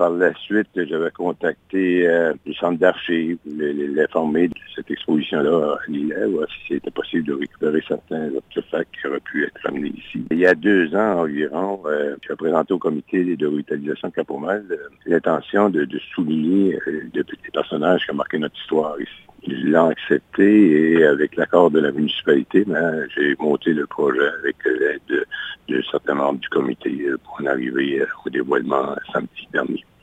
Par la suite, j'avais contacté le centre d'archives, l'informer de cette exposition-là à Lillet, voir si c'était possible de récupérer certains artefacts qui auraient pu être amenés ici. Il y a 2 ans environ, j'ai présenté au comité de revitalisation de Cap-Roumaine l'intention de souligner des personnages qui ont marqué notre histoire ici. Ils l'ont accepté et avec l'accord de la municipalité, j'ai monté le projet avec l'aide de certains membres du comité pour en arriver au dévoilement samedi dernier.